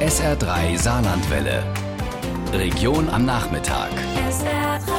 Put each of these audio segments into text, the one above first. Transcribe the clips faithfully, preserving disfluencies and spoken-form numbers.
S R drei Saarlandwelle. Region am Nachmittag. S R drei.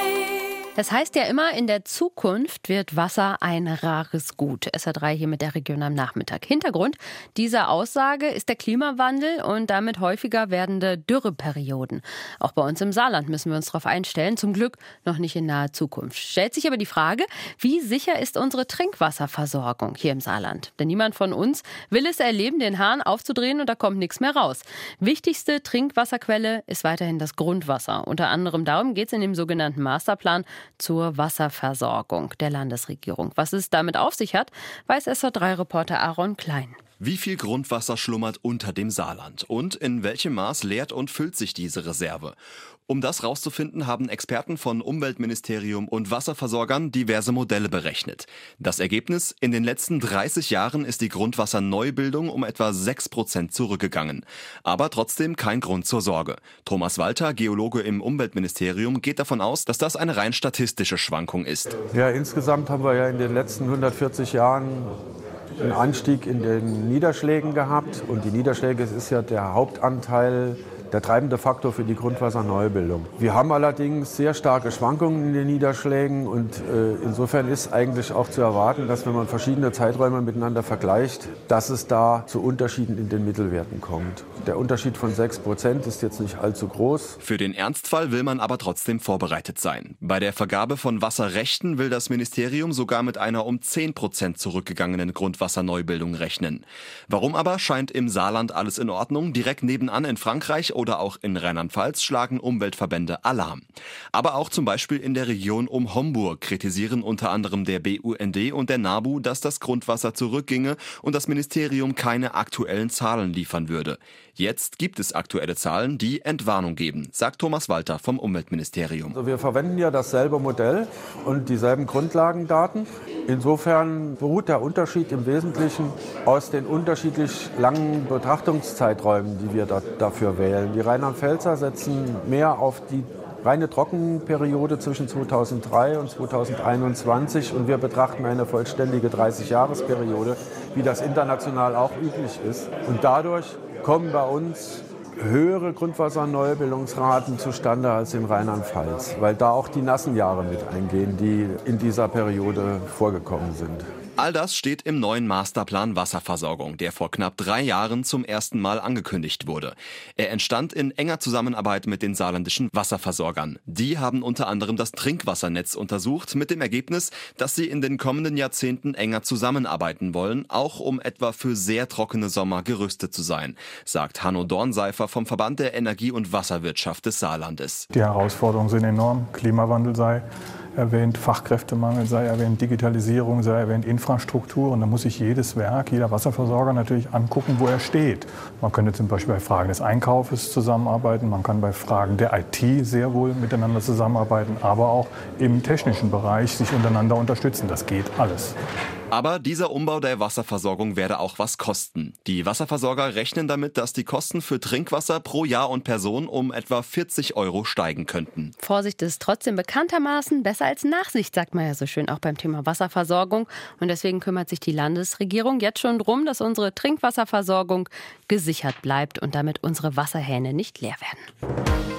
Es heißt ja immer, in der Zukunft wird Wasser ein rares Gut. S R drei hier mit der Region am Nachmittag. Hintergrund dieser Aussage ist der Klimawandel und damit häufiger werdende Dürreperioden. Auch bei uns im Saarland müssen wir uns darauf einstellen. Zum Glück noch nicht in naher Zukunft. Stellt sich aber die Frage, wie sicher ist unsere Trinkwasserversorgung hier im Saarland? Denn niemand von uns will es erleben, den Hahn aufzudrehen und da kommt nichts mehr raus. Wichtigste Trinkwasserquelle ist weiterhin das Grundwasser. Unter anderem darum geht es in dem sogenannten Masterplan zur Wasserversorgung der Landesregierung. Was es damit auf sich hat, weiß S R drei Reporter Aaron Klein. Wie viel Grundwasser schlummert unter dem Saarland? Und in welchem Maß leert und füllt sich diese Reserve? Um das rauszufinden, haben Experten von Umweltministerium und Wasserversorgern diverse Modelle berechnet. Das Ergebnis: In den letzten dreißig Jahren ist die Grundwasserneubildung um etwa sechs Prozent zurückgegangen. Aber trotzdem kein Grund zur Sorge. Thomas Walter, Geologe im Umweltministerium, geht davon aus, dass das eine rein statistische Schwankung ist. Ja, insgesamt haben wir ja in den letzten hundertvierzig Jahren einen Anstieg in den Niederschlägen gehabt. Und die Niederschläge ist ja der Hauptanteil, der treibende Faktor für die Grundwasserneubildung. Wir haben allerdings sehr starke Schwankungen in den Niederschlägen und äh, insofern ist eigentlich auch zu erwarten, dass wenn man verschiedene Zeiträume miteinander vergleicht, dass es da zu Unterschieden in den Mittelwerten kommt. Der Unterschied von sechs Prozent ist jetzt nicht allzu groß. Für den Ernstfall will man aber trotzdem vorbereitet sein. Bei der Vergabe von Wasserrechten will das Ministerium sogar mit einer um zehn Prozent zurückgegangenen Grundwasserneubildung rechnen. Warum aber, scheint im Saarland alles in Ordnung. Direkt nebenan in Frankreich oder auch in Rheinland-Pfalz schlagen Umweltverbände Alarm. Aber auch zum Beispiel in der Region um Homburg kritisieren unter anderem der B U N D und der NABU, dass das Grundwasser zurückginge und das Ministerium keine aktuellen Zahlen liefern würde. Jetzt gibt es aktuelle Zahlen, die Entwarnung geben, sagt Thomas Walter vom Umweltministerium. Also wir verwenden ja dasselbe Modell und dieselben Grundlagendaten. Insofern beruht der Unterschied im Wesentlichen aus den unterschiedlich langen Betrachtungszeiträumen, die wir da, dafür wählen. Die Rheinland-Pfälzer setzen mehr auf die reine Trockenperiode zwischen zweitausenddrei und zweitausendeinundzwanzig und wir betrachten eine vollständige dreißig-Jahres-Periode, wie das international auch üblich ist. Und dadurch kommen bei uns höhere Grundwasserneubildungsraten zustande als in Rheinland-Pfalz, weil da auch die nassen Jahre mit eingehen, die in dieser Periode vorgekommen sind. All das steht im neuen Masterplan Wasserversorgung, der vor knapp drei Jahren zum ersten Mal angekündigt wurde. Er entstand in enger Zusammenarbeit mit den saarländischen Wasserversorgern. Die haben unter anderem das Trinkwassernetz untersucht, mit dem Ergebnis, dass sie in den kommenden Jahrzehnten enger zusammenarbeiten wollen, auch um etwa für sehr trockene Sommer gerüstet zu sein, sagt Hanno Dornseifer vom Verband der Energie- und Wasserwirtschaft des Saarlandes. Die Herausforderungen sind enorm. Klimawandel sei erwähnt, Fachkräftemangel sei erwähnt, Digitalisierung sei erwähnt, Infrastruktur. Und da muss sich jedes Werk, jeder Wasserversorger natürlich angucken, wo er steht. Man könnte zum Beispiel bei Fragen des Einkaufes zusammenarbeiten, man kann bei Fragen der I T sehr wohl miteinander zusammenarbeiten, aber auch im technischen Bereich sich untereinander unterstützen. Das geht alles. Aber dieser Umbau der Wasserversorgung werde auch was kosten. Die Wasserversorger rechnen damit, dass die Kosten für Trinkwasser pro Jahr und Person um etwa vierzig Euro steigen könnten. Vorsicht ist trotzdem bekanntermaßen besser als Nachsicht, sagt man ja so schön, auch beim Thema Wasserversorgung. Und deswegen kümmert sich die Landesregierung jetzt schon darum, dass unsere Trinkwasserversorgung gesichert bleibt und damit unsere Wasserhähne nicht leer werden.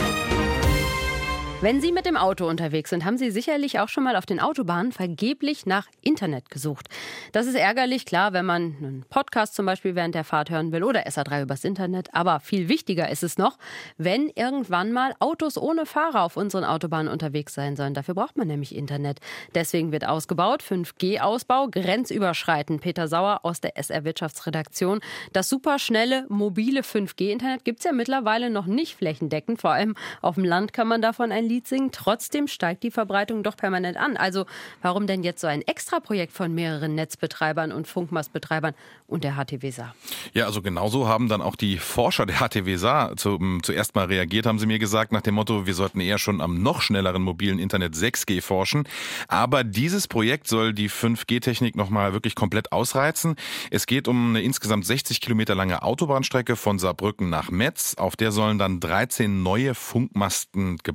Wenn Sie mit dem Auto unterwegs sind, haben Sie sicherlich auch schon mal auf den Autobahnen vergeblich nach Internet gesucht. Das ist ärgerlich, klar, wenn man einen Podcast zum Beispiel während der Fahrt hören will oder S R drei übers Internet. Aber viel wichtiger ist es noch, wenn irgendwann mal Autos ohne Fahrer auf unseren Autobahnen unterwegs sein sollen. Dafür braucht man nämlich Internet. Deswegen wird ausgebaut, fünf G-Ausbau, grenzüberschreitend. Peter Sauer aus der S R-Wirtschaftsredaktion. Das superschnelle, mobile fünf G-Internet gibt es ja mittlerweile noch nicht flächendeckend. Vor allem auf dem Land kann man davon ein Lied singen. Trotzdem steigt die Verbreitung doch permanent an. Also warum denn jetzt so ein Extraprojekt von mehreren Netzbetreibern und Funkmastbetreibern und der H T W Saar? Ja, also genauso haben dann auch die Forscher der H T W Saar zum, zuerst mal reagiert, haben sie mir gesagt, nach dem Motto, wir sollten eher schon am noch schnelleren mobilen Internet sechs G forschen. Aber dieses Projekt soll die fünf G-Technik nochmal wirklich komplett ausreizen. Es geht um eine insgesamt sechzig Kilometer lange Autobahnstrecke von Saarbrücken nach Metz. Auf der sollen dann dreizehn neue Funkmasten gebaut werden.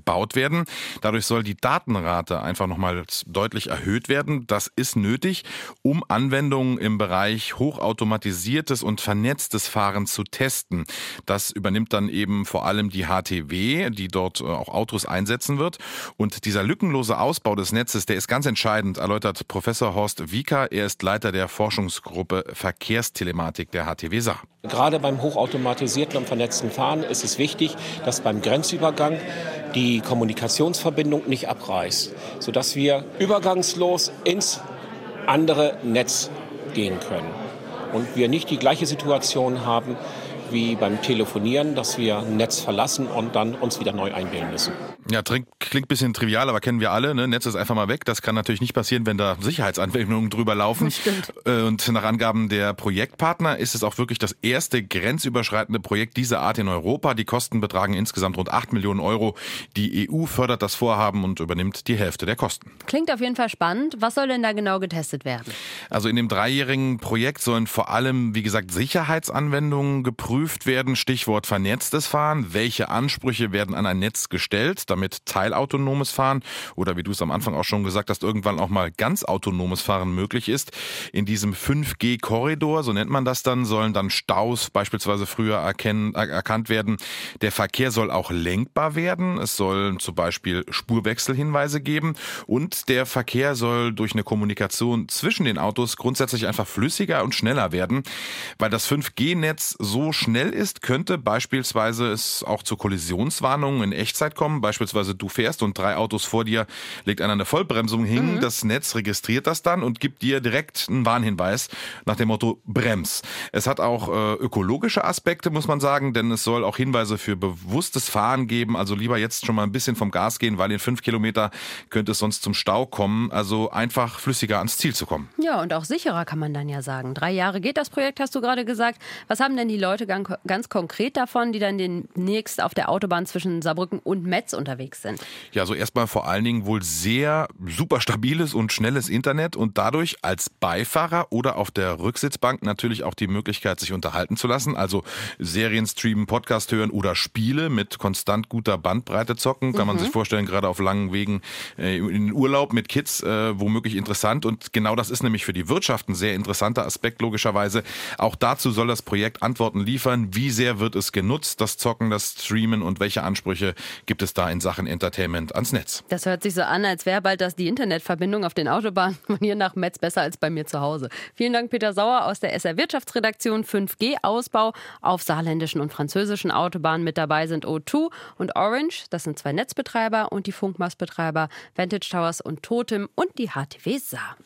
werden. Dadurch soll die Datenrate einfach nochmal deutlich erhöht werden. Das ist nötig, um Anwendungen im Bereich hochautomatisiertes und vernetztes Fahren zu testen. Das übernimmt dann eben vor allem die H T W, die dort auch Autos einsetzen wird. Und dieser lückenlose Ausbau des Netzes, der ist ganz entscheidend, erläutert Professor Horst Wieker. Er ist Leiter der Forschungsgruppe Verkehrstelematik der H T W Saar. Gerade beim hochautomatisierten und vernetzten Fahren ist es wichtig, dass beim Grenzübergang die Kommunikationsverbindung nicht abreißt, sodass wir übergangslos ins andere Netz gehen können und wir nicht die gleiche Situation haben wie beim Telefonieren, dass wir ein Netz verlassen und dann uns wieder neu einwählen müssen. Ja, klingt ein bisschen trivial, aber kennen wir alle. Ne? Netz ist einfach mal weg. Das kann natürlich nicht passieren, wenn da Sicherheitsanwendungen drüber laufen. Stimmt. Und nach Angaben der Projektpartner ist es auch wirklich das erste grenzüberschreitende Projekt dieser Art in Europa. Die Kosten betragen insgesamt rund acht Millionen Euro. Die E U fördert das Vorhaben und übernimmt die Hälfte der Kosten. Klingt auf jeden Fall spannend. Was soll denn da genau getestet werden? Also in dem dreijährigen Projekt sollen vor allem, wie gesagt, Sicherheitsanwendungen geprüft werden. Stichwort vernetztes Fahren. Welche Ansprüche werden an ein Netz gestellt, damit teilautonomes Fahren oder wie du es am Anfang auch schon gesagt hast, irgendwann auch mal ganz autonomes Fahren möglich ist. In diesem fünf G Korridor, so nennt man das dann, sollen dann Staus beispielsweise früher erkennen, er, erkannt werden. Der Verkehr soll auch lenkbar werden. Es sollen zum Beispiel Spurwechselhinweise geben und der Verkehr soll durch eine Kommunikation zwischen den Autos grundsätzlich einfach flüssiger und schneller werden. Weil das fünf G Netz so schnell ist, könnte beispielsweise es auch zu Kollisionswarnungen in Echtzeit kommen. Beispielsweise du fährst und drei Autos vor dir legt einer eine Vollbremsung hin. Mhm. Das Netz registriert das dann und gibt dir direkt einen Warnhinweis nach dem Motto Brems. Es hat auch äh, ökologische Aspekte, muss man sagen, denn es soll auch Hinweise für bewusstes Fahren geben. Also lieber jetzt schon mal ein bisschen vom Gas gehen, weil in fünf Kilometer könnte es sonst zum Stau kommen. Also einfach flüssiger ans Ziel zu kommen. Ja, und auch sicherer kann man dann ja sagen. Drei Jahre geht das Projekt, hast du gerade gesagt. Was haben denn die Leute ganz konkret davon, die dann demnächst auf der Autobahn zwischen Saarbrücken und Metz unterwegs sind? Ja, also erstmal vor allen Dingen wohl sehr super stabiles und schnelles Internet und dadurch als Beifahrer oder auf der Rücksitzbank natürlich auch die Möglichkeit, sich unterhalten zu lassen. Also Serien streamen, Podcast hören oder Spiele mit konstant guter Bandbreite zocken. Kann mhm. man sich vorstellen, gerade auf langen Wegen äh, in den Urlaub mit Kids äh, womöglich interessant. Und genau das ist nämlich für die Wirtschaft ein sehr interessanter Aspekt logischerweise. Auch dazu soll das Projekt Antworten liefern. Wie sehr wird es genutzt, das Zocken, das Streamen und welche Ansprüche gibt es da in Sachen Entertainment ans Netz? Das hört sich so an, als wäre bald das die Internetverbindung auf den Autobahnen von hier nach Metz besser als bei mir zu Hause. Vielen Dank, Peter Sauer aus der S R Wirtschaftsredaktion. fünf G Ausbau auf saarländischen und französischen Autobahnen. Mit dabei sind O zwei und Orange. Das sind zwei Netzbetreiber und die Funkmastbetreiber Vantage Towers und Totem und die H T W Saar.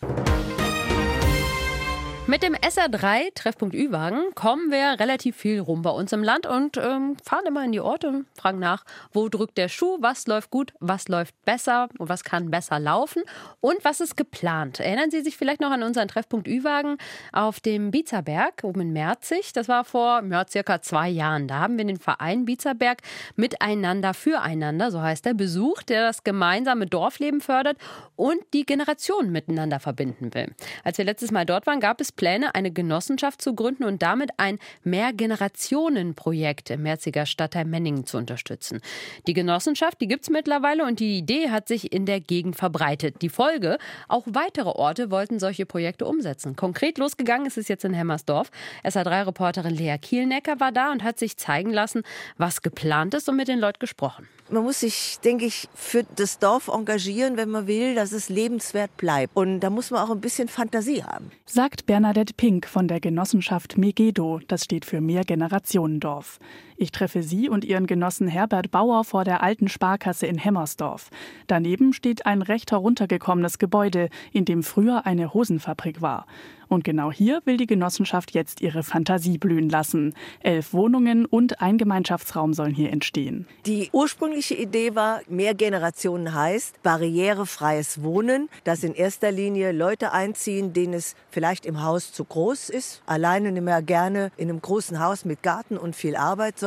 Mit dem S R drei Treffpunkt Ü-Wagen kommen wir relativ viel rum bei uns im Land und ähm, fahren immer in die Orte und fragen nach, wo drückt der Schuh, was läuft gut, was läuft besser und was kann besser laufen und was ist geplant. Erinnern Sie sich vielleicht noch an unseren Treffpunkt Ü-Wagen auf dem Bietzerberg oben in Merzig? Das war vor ja, circa zwei Jahren. Da haben wir den Verein Bietzerberg Miteinander füreinander, so heißt der, besucht, der das gemeinsame Dorfleben fördert und die Generationen miteinander verbinden will. Als wir letztes Mal dort waren, gab es Pläne, eine Genossenschaft zu gründen und damit ein Mehrgenerationen-Projekt im Merziger Stadtteil Menningen zu unterstützen. Die Genossenschaft, die gibt es mittlerweile und die Idee hat sich in der Gegend verbreitet. Die Folge, auch weitere Orte wollten solche Projekte umsetzen. Konkret losgegangen ist es jetzt in Hemmersdorf. S R drei Reporterin Lea Kielnecker war da und hat sich zeigen lassen, was geplant ist und mit den Leuten gesprochen. Man muss sich, denke ich, für das Dorf engagieren, wenn man will, dass es lebenswert bleibt. Und da muss man auch ein bisschen Fantasie haben. Sagt Bernadette Pink von der Genossenschaft Megedo. Das steht für Mehrgenerationendorf. Ich treffe sie und ihren Genossen Herbert Bauer vor der alten Sparkasse in Hemmersdorf. Daneben steht ein recht heruntergekommenes Gebäude, in dem früher eine Hosenfabrik war. Und genau hier will die Genossenschaft jetzt ihre Fantasie blühen lassen. Elf Wohnungen und ein Gemeinschaftsraum sollen hier entstehen. Die ursprüngliche Idee war, Mehrgenerationen heißt barrierefreies Wohnen, dass in erster Linie Leute einziehen, denen es vielleicht im Haus zu groß ist. Alleine nicht mehr gerne in einem großen Haus mit Garten und viel Arbeit,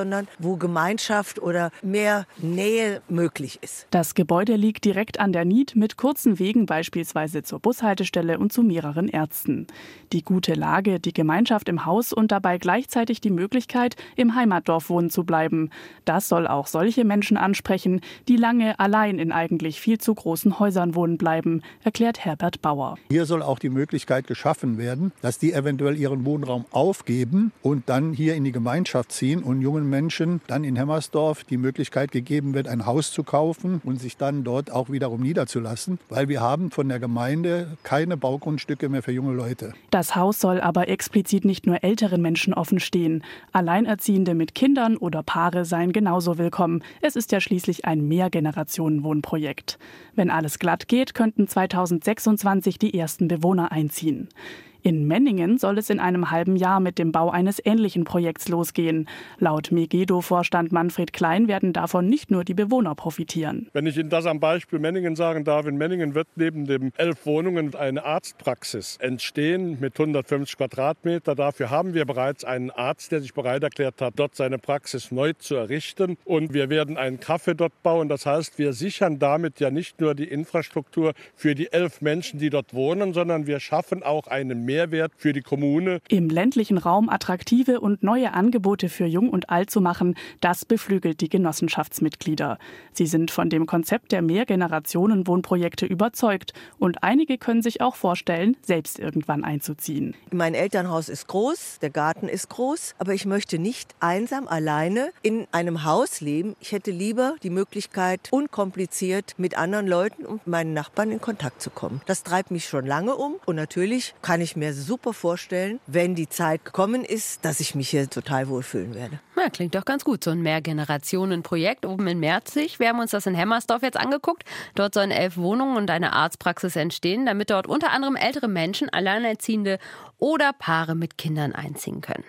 sondern wo Gemeinschaft oder mehr Nähe möglich ist. Das Gebäude liegt direkt an der Nied mit kurzen Wegen beispielsweise zur Bushaltestelle und zu mehreren Ärzten. Die gute Lage, die Gemeinschaft im Haus und dabei gleichzeitig die Möglichkeit, im Heimatdorf wohnen zu bleiben. Das soll auch solche Menschen ansprechen, die lange allein in eigentlich viel zu großen Häusern wohnen bleiben, erklärt Herbert Bauer. Hier soll auch die Möglichkeit geschaffen werden, dass die eventuell ihren Wohnraum aufgeben und dann hier in die Gemeinschaft ziehen und jungen Menschen dann in Hemmersdorf die Möglichkeit gegeben wird, ein Haus zu kaufen und sich dann dort auch wiederum niederzulassen, weil wir haben von der Gemeinde keine Baugrundstücke mehr für junge Leute. Das Haus soll aber explizit nicht nur älteren Menschen offen stehen. Alleinerziehende mit Kindern oder Paare seien genauso willkommen. Es ist ja schließlich ein Mehrgenerationenwohnprojekt. Wenn alles glatt geht, könnten zweitausendsechsundzwanzig die ersten Bewohner einziehen. In Menningen soll es in einem halben Jahr mit dem Bau eines ähnlichen Projekts losgehen. Laut Megedo-Vorstand Manfred Klein werden davon nicht nur die Bewohner profitieren. Wenn ich Ihnen das am Beispiel Menningen sagen darf, in Menningen wird neben den elf Wohnungen eine Arztpraxis entstehen mit hundertfünfzig Quadratmeter. Dafür haben wir bereits einen Arzt, der sich bereit erklärt hat, dort seine Praxis neu zu errichten. Und wir werden einen Café dort bauen. Das heißt, wir sichern damit ja nicht nur die Infrastruktur für die elf Menschen, die dort wohnen, sondern wir schaffen auch einen Mehrwert für die Kommune. Im ländlichen Raum attraktive und neue Angebote für Jung und Alt zu machen, das beflügelt die Genossenschaftsmitglieder. Sie sind von dem Konzept der Mehrgenerationen-Wohnprojekte überzeugt und einige können sich auch vorstellen, selbst irgendwann einzuziehen. Mein Elternhaus ist groß, der Garten ist groß, aber ich möchte nicht einsam alleine in einem Haus leben. Ich hätte lieber die Möglichkeit, unkompliziert mit anderen Leuten und meinen Nachbarn in Kontakt zu kommen. Das treibt mich schon lange um und natürlich kann ich mir super vorstellen, wenn die Zeit gekommen ist, dass ich mich hier total wohlfühlen werde. Ja, klingt doch ganz gut, so ein Mehrgenerationen-Projekt oben in Merzig. Wir haben uns das in Hemmersdorf jetzt angeguckt. Dort sollen elf Wohnungen und eine Arztpraxis entstehen, damit dort unter anderem ältere Menschen, Alleinerziehende oder Paare mit Kindern einziehen können.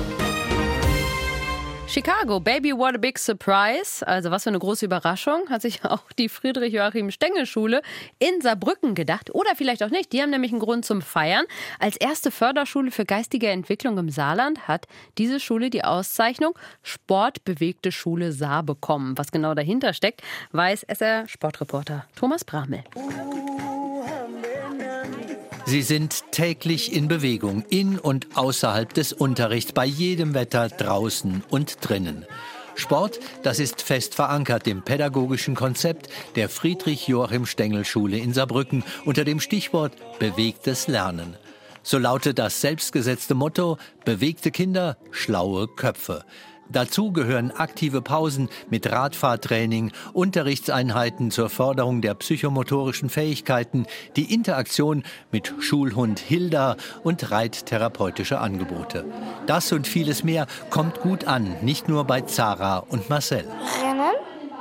Chicago, Baby, what a big surprise. Also was für eine große Überraschung, hat sich auch die Friedrich-Joachim-Stengel-Schule in Saarbrücken gedacht. Oder vielleicht auch nicht, die haben nämlich einen Grund zum Feiern. Als erste Förderschule für geistige Entwicklung im Saarland hat diese Schule die Auszeichnung Sportbewegte Schule Saar bekommen. Was genau dahinter steckt, weiß S R-Sportreporter Thomas Bramel. Sie sind täglich in Bewegung, in und außerhalb des Unterrichts, bei jedem Wetter, draußen und drinnen. Sport, das ist fest verankert im pädagogischen Konzept der Friedrich-Joachim-Stengel-Schule in Saarbrücken unter dem Stichwort bewegtes Lernen. So lautet das selbstgesetzte Motto: bewegte Kinder, schlaue Köpfe. Dazu gehören aktive Pausen mit Radfahrtraining, Unterrichtseinheiten zur Förderung der psychomotorischen Fähigkeiten, die Interaktion mit Schulhund Hilda und reittherapeutische Angebote. Das und vieles mehr kommt gut an, nicht nur bei Zara und Marcel. Rennen,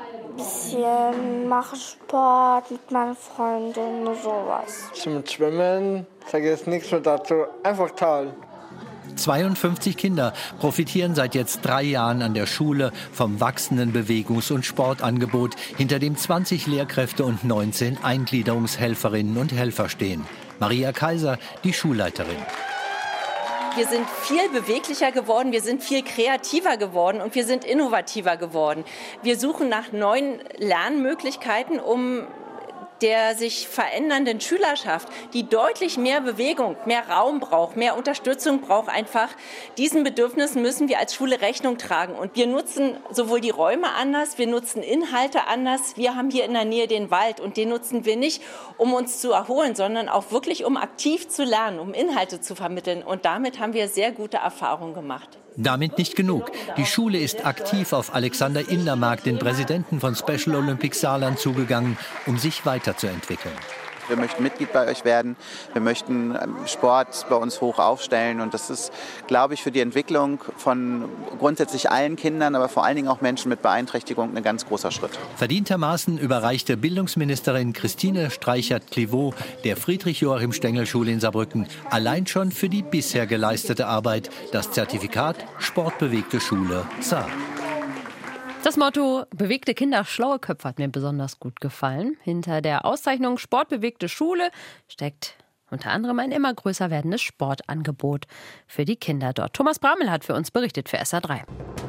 bisschen mache Sport mit meinen Freunden, sowas. Zum Schwimmen, sage jetzt nichts mehr dazu, einfach toll. zweiundfünfzig Kinder profitieren seit jetzt drei Jahren an der Schule vom wachsenden Bewegungs- und Sportangebot, hinter dem zwanzig Lehrkräfte und neunzehn Eingliederungshelferinnen und Helfer stehen. Maria Kaiser, die Schulleiterin. Wir sind viel beweglicher geworden, wir sind viel kreativer geworden und wir sind innovativer geworden. Wir suchen nach neuen Lernmöglichkeiten, um der sich verändernden Schülerschaft, die deutlich mehr Bewegung, mehr Raum braucht, mehr Unterstützung braucht einfach. Diesen Bedürfnissen müssen wir als Schule Rechnung tragen. Und wir nutzen sowohl die Räume anders, wir nutzen Inhalte anders. Wir haben hier in der Nähe den Wald und den nutzen wir nicht, um uns zu erholen, sondern auch wirklich, um aktiv zu lernen, um Inhalte zu vermitteln. Und damit haben wir sehr gute Erfahrungen gemacht. Damit nicht genug. Die Schule ist aktiv auf Alexander Indermark, den Präsidenten von Special Olympics Saarland, zugegangen, um sich weiterzuentwickeln. Wir möchten Mitglied bei euch werden. Wir möchten Sport bei uns hoch aufstellen. Und das ist, glaube ich, für die Entwicklung von grundsätzlich allen Kindern, aber vor allen Dingen auch Menschen mit Beeinträchtigung ein ganz großer Schritt. Verdientermaßen überreichte Bildungsministerin Christine Streichert-Clivaux der Friedrich-Joachim-Stengel-Schule in Saarbrücken allein schon für die bisher geleistete Arbeit das Zertifikat Sportbewegte Schule Saar. Das Motto "Bewegte Kinder, schlaue Köpfe" hat mir besonders gut gefallen. Hinter der Auszeichnung Sportbewegte Schule steckt unter anderem ein immer größer werdendes Sportangebot für die Kinder dort. Thomas Bramel hat für uns berichtet für S R drei.